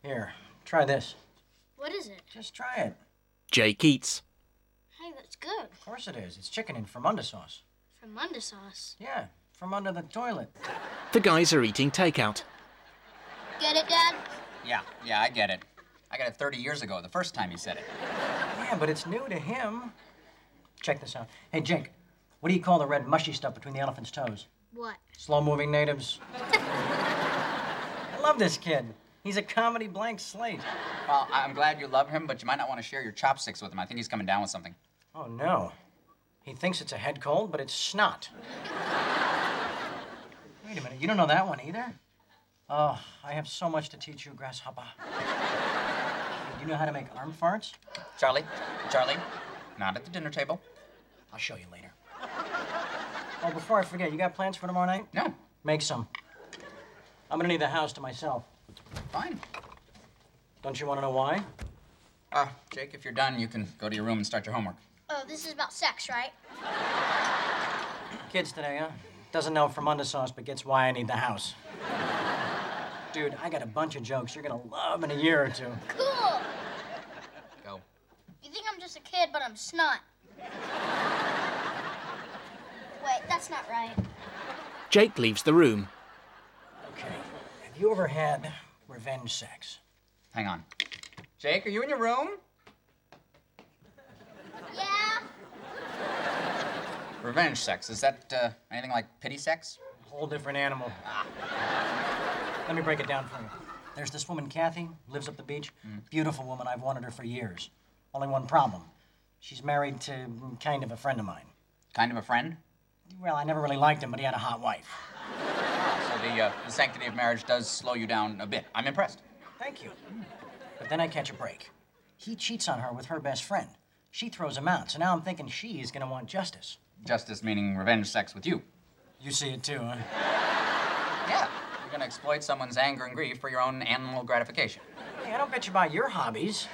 Here, try this. What is it? Just try it. Jake eats. Hey, that's good. Of course it is. It's chicken in Fremunda sauce. Fremunda sauce. Yeah, from under the toilet. The guys are eating takeout. Get it, Dad? Yeah, I get it. I got it 30 years ago, the first time he said it. Yeah, but it's new to him. Check this out. Hey, Jake, what do you call the red mushy stuff between the elephant's toes? What? Slow-moving natives. I love this kid. He's a comedy blank slate. Well, I'm glad you love him, but you might not want to share your chopsticks with him. I think he's coming down with something. Oh, no. He thinks it's a head cold, but it's snot. Wait a minute, you don't know that one either? Oh, I have so much to teach you, Grasshopper. Do you know how to make arm farts? Charlie, not at the dinner table. I'll show you later. Oh, before I forget, you got plans for tomorrow night? No. Make some. I'm gonna need the house to myself. Fine. Don't you want to know why? Jake, if you're done, you can go to your room and start your homework. Oh, this is about sex, right? Kids today, huh? Doesn't know Fremunda sauce, but gets why I need the house. Dude, I got a bunch of jokes you're gonna love in a year or two. Cool! Go. You think I'm just a kid, but I'm snot. Wait, that's not right. Jake leaves the room. Okay, have you ever had revenge sex? Hang on. Jake, are you in your room? Yeah? Revenge sex, is that anything like pity sex? Whole different animal. Let me break it down for you. There's this woman, Kathy, lives up the beach. Beautiful woman, I've wanted her for years. Only one problem. She's married to kind of a friend of mine. Kind of a friend? Well, I never really liked him, but he had a hot wife. So the sanctity of marriage does slow you down a bit. I'm impressed. Thank you. But then I catch a break. He cheats on her with her best friend. She throws him out, so now I'm thinking she is gonna want justice. Justice meaning revenge sex with you. You see it too, huh? Yeah. You're gonna exploit someone's anger and grief for your own animal gratification. Hey, I don't bet you about your hobbies.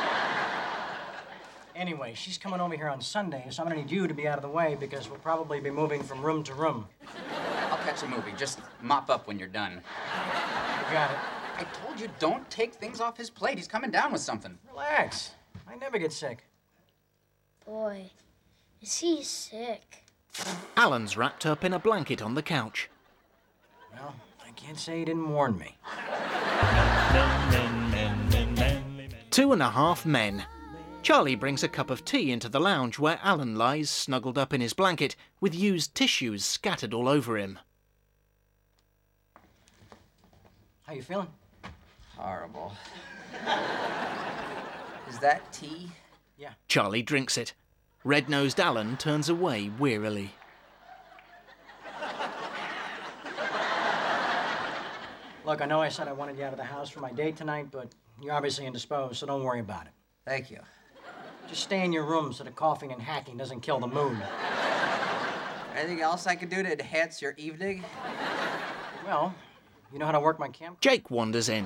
Anyway, she's coming over here on Sunday, so I'm gonna need you to be out of the way because we'll probably be moving from room to room. I'll catch a movie. Just mop up when you're done. You got it. I told you, don't take things off his plate. He's coming down with something. Relax. I never get sick. Boy, is he sick. Alan's wrapped up in a blanket on the couch. Well, I can't say he didn't warn me. 2.5 men. Charlie brings a cup of tea into the lounge where Alan lies snuggled up in his blanket with used tissues scattered all over him. How you feeling? Horrible. Is that tea? Yeah. Charlie drinks it. Red-nosed Alan turns away wearily. Look, I know I said I wanted you out of the house for my date tonight, but you're obviously indisposed, so don't worry about it. Thank you. Just stay in your room so the coughing and hacking doesn't kill the mood. Anything else I can do to enhance your evening? Well, you know how to work my camp? Jake wanders in.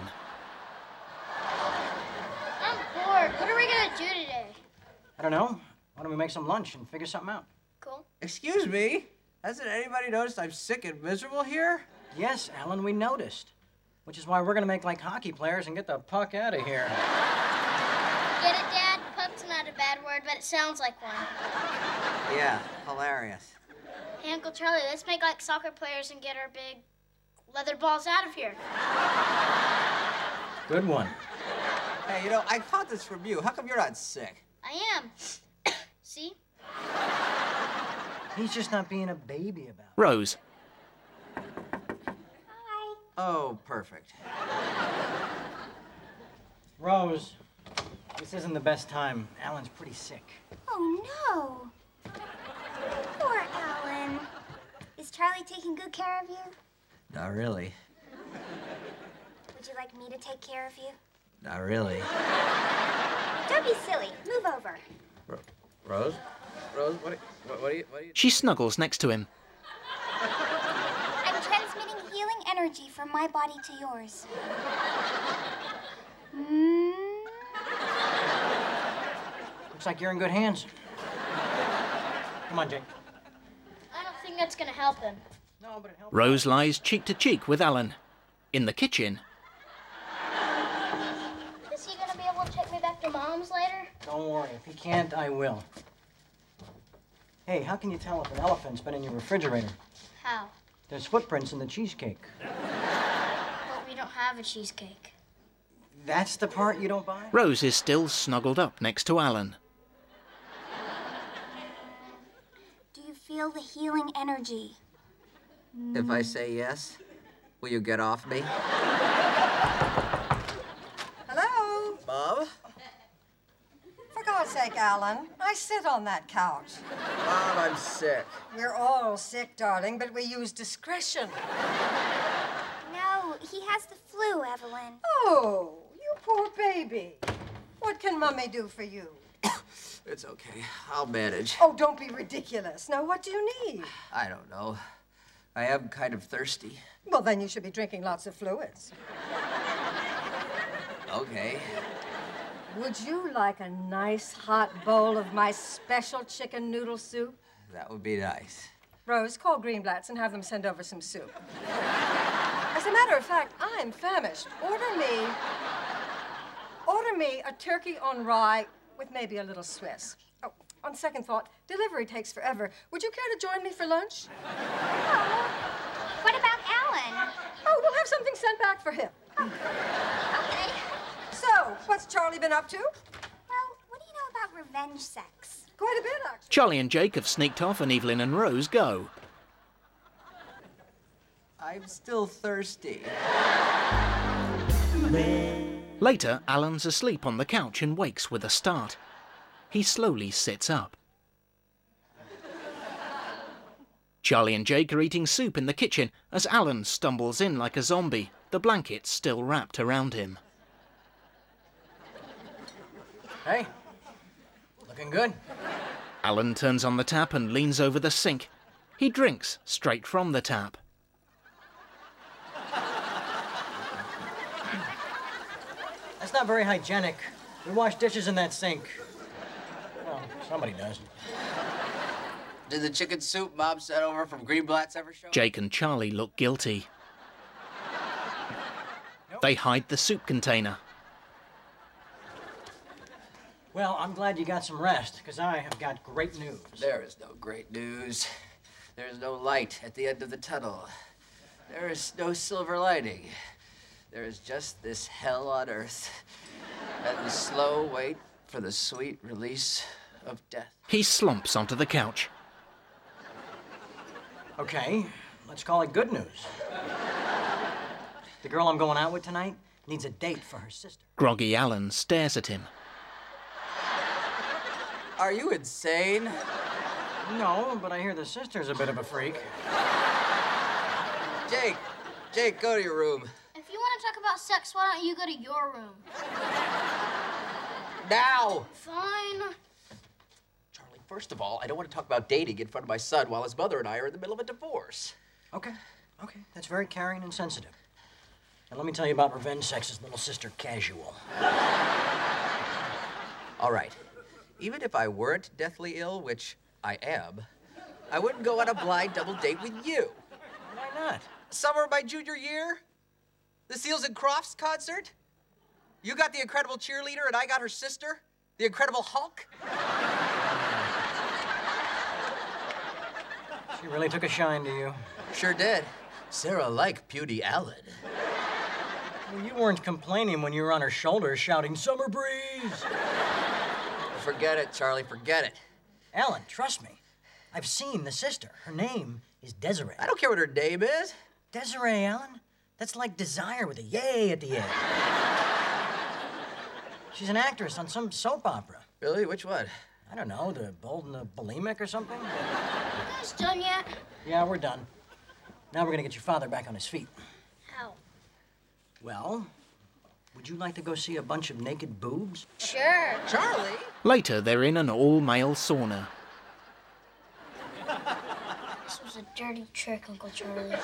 I'm bored. What are we gonna do today? I don't know. Why don't we make some lunch and figure something out? Cool. Excuse me? Hasn't anybody noticed I'm sick and miserable here? Yes, Alan, we noticed. Which is why we're gonna make like hockey players and get the puck out of here. Get it, Dad? Puck's not a bad word, but it sounds like one. Yeah, hilarious. Hey, Uncle Charlie, let's make like soccer players and get our big leather balls out of here. Good one. Hey, you know, I caught this from you. How come you're not sick? I am. See? He's just not being a baby about it. Rose. Oh, perfect. Rose, this isn't the best time. Alan's pretty sick. Oh, no. Poor Alan. Is Charlie taking good care of you? Not really. Would you like me to take care of you? Not really. Don't be silly. Move over. Rose? Rose, what are you... She snuggles next to him. I'm transmitting healing energy from my body to yours. Looks like you're in good hands. Come on, Jake. I don't think that's gonna help him. No, but it helps. Rose lies cheek to cheek with Alan. In the kitchen, Mom's later? Don't worry. If he can't, I will. Hey, how can you tell if an elephant's been in your refrigerator? How? There's footprints in the cheesecake. But we don't have a cheesecake. That's the part you don't buy? Rose is still snuggled up next to Alan. Do you feel the healing energy? If I say yes, will you get off me? Hello? Mom? For God's sake, Alan, I sit on that couch. Mom, I'm sick. We're all sick, darling, but we use discretion. No, he has the flu, Evelyn. Oh, you poor baby. What can Mummy do for you? It's okay. I'll manage. Oh, don't be ridiculous. Now, what do you need? I don't know. I am kind of thirsty. Well, then you should be drinking lots of fluids. Okay. Would you like a nice hot bowl of my special chicken noodle soup? That would be nice. Rose, call Greenblatt's and have them send over some soup. As a matter of fact, I'm famished. Order me a turkey on rye with maybe a little Swiss. Oh, on second thought, delivery takes forever. Would you care to join me for lunch? What about Alan? Oh, we'll have something sent back for him. Okay. So, what's Charlie been up to? Well, what do you know about revenge sex? Quite a bit, actually. Charlie and Jake have sneaked off and Evelyn and Rose go. I'm still thirsty. Later, Alan's asleep on the couch and wakes with a start. He slowly sits up. Charlie and Jake are eating soup in the kitchen as Alan stumbles in like a zombie, the blanket still wrapped around him. Hey, looking good. Alan turns on the tap and leans over the sink. He drinks straight from the tap. That's not very hygienic. We wash dishes in that sink. Well, somebody does. Did the chicken soup Mom sent over from Greenblatt's ever show? Jake and Charlie look guilty. They hide the soup container. Well, I'm glad you got some rest, because I have got great news. There is no great news. There is no light at the end of the tunnel. There is no silver lining. There is just this hell on earth and the slow wait for the sweet release of death. He slumps onto the couch. Okay, let's call it good news. The girl I'm going out with tonight needs a date for her sister. Groggy Alan stares at him. Are you insane? No, but I hear the sister's a bit of a freak. Jake, go to your room. If you want to talk about sex, why don't you go to your room? Now! Fine. Charlie, first of all, I don't want to talk about dating in front of my son while his mother and I are in the middle of a divorce. Okay, that's very caring and sensitive. Now let me tell you about revenge sex's little sister, Casual. All right. Even if I weren't deathly ill, which I am, I wouldn't go on a blind double date with you. Why not? Summer of my junior year? The Seals and Crofts concert? You got the Incredible Cheerleader and I got her sister? The Incredible Hulk? She really took a shine to you. Sure did. Sarah liked Beauty Allen. Well, you weren't complaining when you were on her shoulders shouting, "Summer breeze!" Forget it, Charlie, forget it. Alan, trust me. I've seen the sister. Her name is Desiree. I don't care what her name is. Desiree, Alan? That's like desire with a yay at the end. She's an actress on some soap opera. Really? Which one? I don't know, The Bold and the Bulimic or something? You guys done yet? Yeah, we're done. Now we're gonna get your father back on his feet. How? Well, would you like to go see a bunch of naked boobs? Sure. Charlie? Later, they're in an all-male sauna. This was a dirty trick, Uncle Charlie.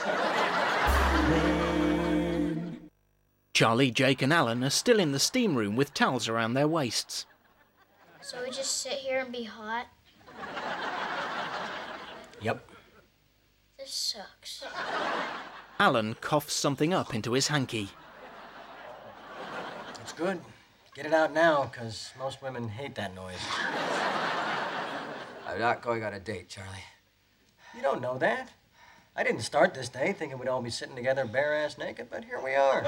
Charlie, Jake and Alan are still in the steam room with towels around their waists. So we just sit here and be hot? Yep. This sucks. Alan coughs something up into his hanky. It's good. Get it out now, because most women hate that noise. I'm not going on a date, Charlie. You don't know that. I didn't start this day thinking we'd all be sitting together bare-ass naked, but here we are.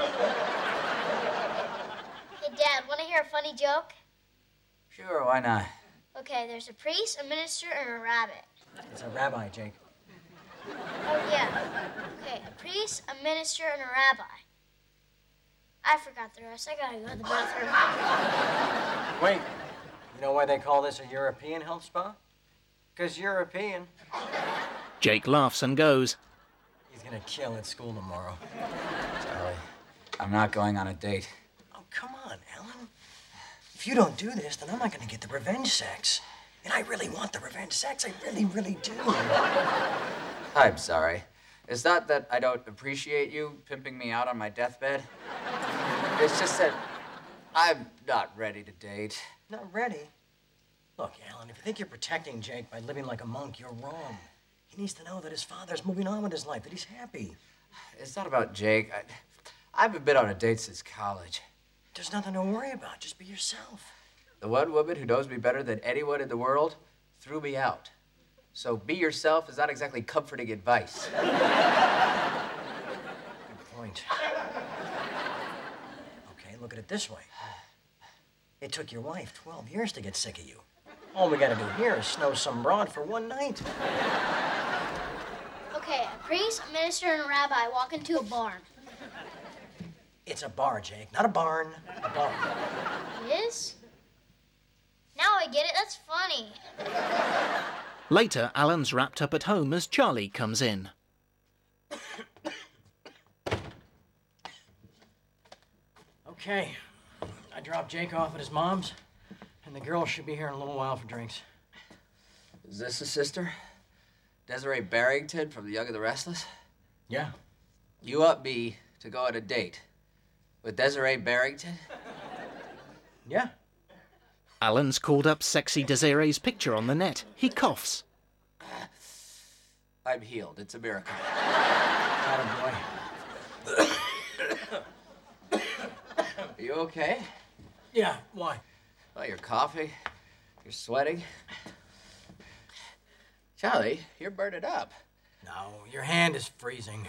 Hey, Dad, want to hear a funny joke? Sure, why not? Okay, there's a priest, a minister, and a rabbit. It's a rabbi, Jake. Oh, yeah. Okay, a priest, a minister, and a rabbi. I forgot the rest. I gotta go to the bathroom. Wait, you know why they call this a European health spa? Because European. Jake laughs and goes. He's gonna kill at school tomorrow. Charlie, I'm not going on a date. Oh, come on, Alan. If you don't do this, then I'm not gonna get the revenge sex. And I really want the revenge sex. I really, really do. I'm sorry. It's not that I don't appreciate you pimping me out on my deathbed. It's just that I'm not ready to date. Not ready? Look, Alan, if you think you're protecting Jake by living like a monk, you're wrong. He needs to know that his father's moving on with his life, that he's happy. It's not about Jake. I haven't been on a date since college. There's nothing to worry about. Just be yourself. The one woman who knows me better than anyone in the world threw me out. So be yourself is not exactly comforting advice. Good point. Okay, look at it this way. It took your wife 12 years to get sick of you. All we gotta do here is snow some broad for one night. Okay, a priest, a minister, and a rabbi walk into a barn. It's a bar, Jake, not a barn. A bar. It is? Now I get it. That's funny. Later, Alan's wrapped up at home as Charlie comes in. Okay, I dropped Jake off at his mom's, and the girl should be here in a little while for drinks. Is this a sister? Desiree Barrington from The Young and the Restless? Yeah. You up me to go on a date with Desiree Barrington? Yeah. Alan's called up sexy Desiree's picture on the net. He coughs. I'm healed. It's a miracle. Attaboy. Are you okay? Yeah, why? Oh, you're coughing. You're sweating. Charlie, you're burning up. No, your hand is freezing.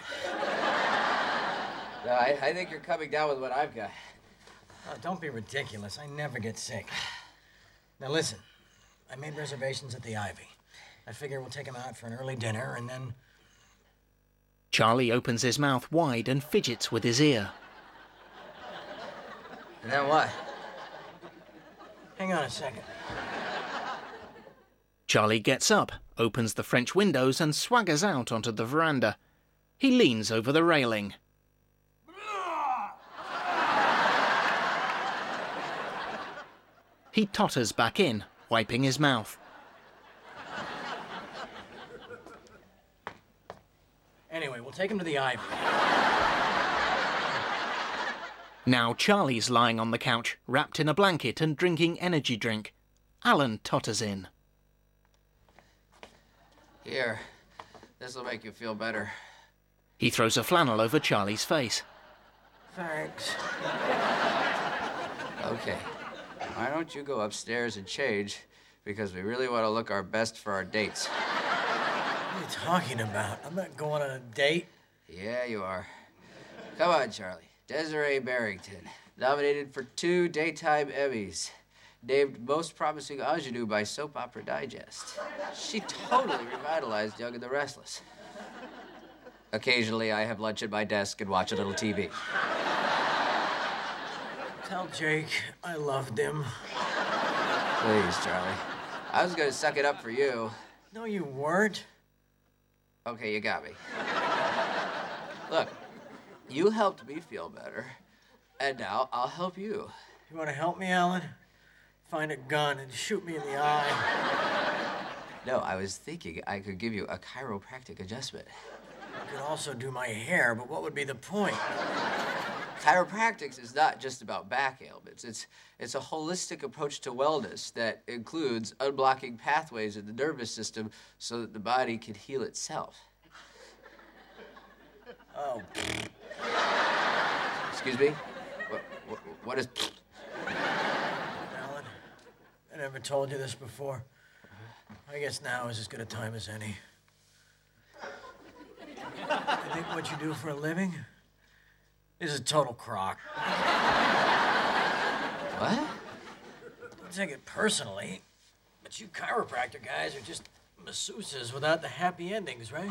No, I think you're coming down with what I've got. Oh, don't be ridiculous. I never get sick. Now listen, I made reservations at the Ivy. I figure we'll take him out for an early dinner and then... Charlie opens his mouth wide and fidgets with his ear. And then what? Hang on a second. Charlie gets up, opens the French windows and swaggers out onto the veranda. He leans over the railing. He totters back in, wiping his mouth. Anyway, we'll take him to the Ivy. Now Charlie's lying on the couch, wrapped in a blanket and drinking energy drink. Alan totters in. Here, this'll make you feel better. He throws a flannel over Charlie's face. Thanks. Okay, why don't you go upstairs and change? Because we really want to look our best for our dates. What are you talking about? I'm not going on a date. Yeah, you are. Come on, Charlie. Desiree Barrington, nominated for 2 Daytime Emmys. Named Most Promising Ingenue by Soap Opera Digest. She totally revitalized Young and the Restless. Occasionally, I have lunch at my desk and watch a little TV. Tell Jake I loved him. Please, Charlie. I was gonna suck it up for you. No, you weren't. Okay, you got me. Look, you helped me feel better, and now I'll help you. You want to help me, Alan? Find a gun and shoot me in the eye. No, I was thinking I could give you a chiropractic adjustment. I could also do my hair, but what would be the point? Chiropractics is not just about back ailments. It's a holistic approach to wellness that includes unblocking pathways in the nervous system so that the body can heal itself. Oh. Excuse me? What is... ever told you this before? I guess now is as good a time as any. I think what you do for a living is a total crock. What? Don't take it personally, but you chiropractor guys are just masseuses without the happy endings, right?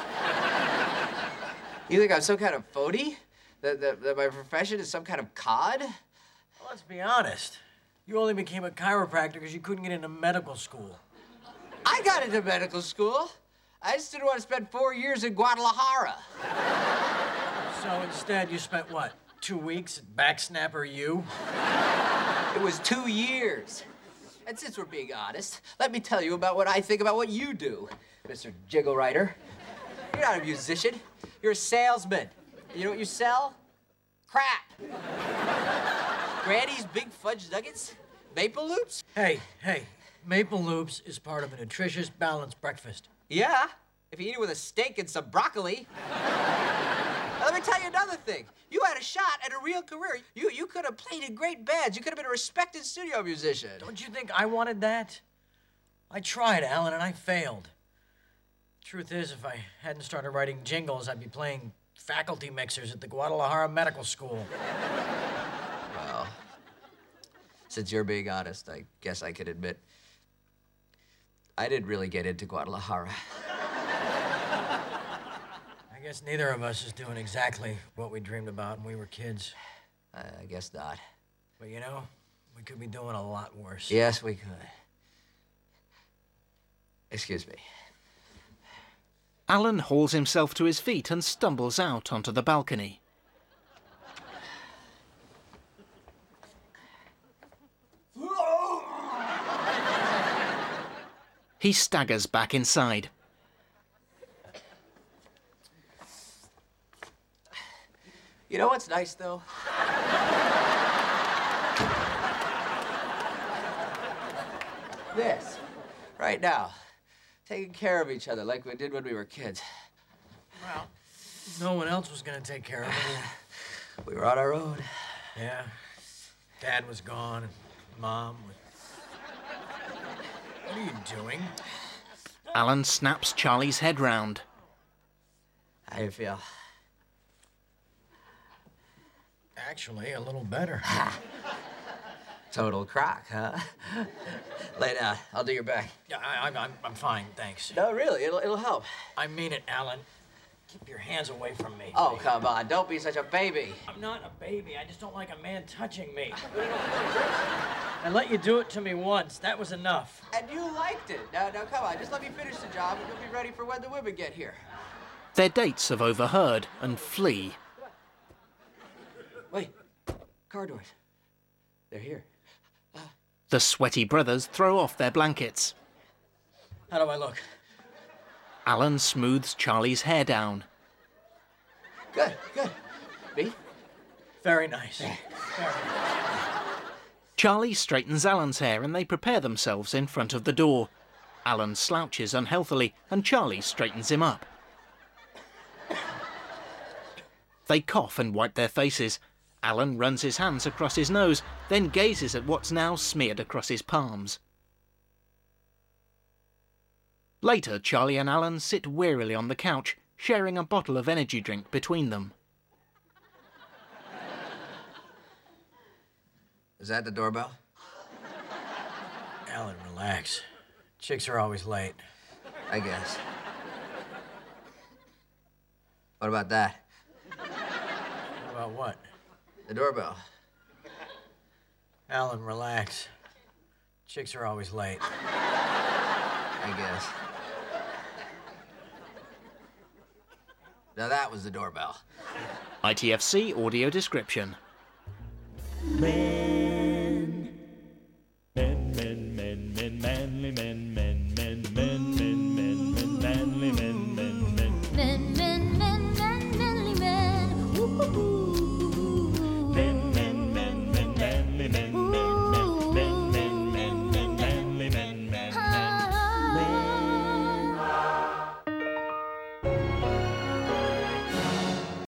You think I'm some kind of phony? That my profession is some kind of cod? Well, let's be honest. You only became a chiropractor because you couldn't get into medical school. I got into medical school. I just didn't want to spend 4 years in Guadalajara. So instead, you spent what, 2 weeks at Backsnapper U? It was 2 years. And since we're being honest, let me tell you about what I think about what you do, Mr. Jiggle Writer. You're not a musician. You're a salesman. You know what you sell? Crap. Granny's Big Fudge Nuggets? Maple Loops? Hey, Maple Loops is part of a nutritious, balanced breakfast. Yeah, if you eat it with a steak and some broccoli. Now, let me tell you another thing. You had a shot at a real career. You could have played in great bands. You could have been a respected studio musician. Don't you think I wanted that? I tried, Alan, and I failed. Truth is, if I hadn't started writing jingles, I'd be playing faculty mixers at the Guadalajara Medical School. Well, since you're being honest, I guess I can admit I didn't really get into Guadalajara. I guess neither of us is doing exactly what we dreamed about when we were kids. I guess not. But you know, we could be doing a lot worse. Yes, we could. Excuse me. Alan hauls himself to his feet and stumbles out onto the balcony. He staggers back inside. You know what's nice, though? This, right now. Taking care of each other like we did when we were kids. Well, no one else was gonna take care of it. We were on our own. Yeah. Dad was gone, and Mom was... What are you doing? Alan snaps Charlie's head round. How do you feel? Actually, a little better. Total crock, huh? Lay down. I'll do your back. Yeah, I'm fine, thanks. No, really, it'll help. I mean it, Alan. Keep your hands away from me. Oh, come on. Don't be such a baby. I'm not a baby. I just don't like a man touching me. I let you do it to me once. That was enough. And you liked it. Now, come on. Just let me finish the job and you'll be ready for when the women get here. Their dates have overheard and flee. Wait. Car doors. They're here. The sweaty brothers throw off their blankets. How do I look? Alan smooths Charlie's hair down. Good. Me? Very nice. Very nice. Charlie straightens Alan's hair and they prepare themselves in front of the door. Alan slouches unhealthily and Charlie straightens him up. They cough and wipe their faces. Alan runs his hands across his nose, then gazes at what's now smeared across his palms. Later, Charlie and Alan sit wearily on the couch, sharing a bottle of energy drink between them. Is that the doorbell? Alan, relax. Chicks are always late. I guess. What about that? About what? The doorbell. Alan, relax. Chicks are always late. I guess. Now that was the doorbell. ITFC audio description. Man.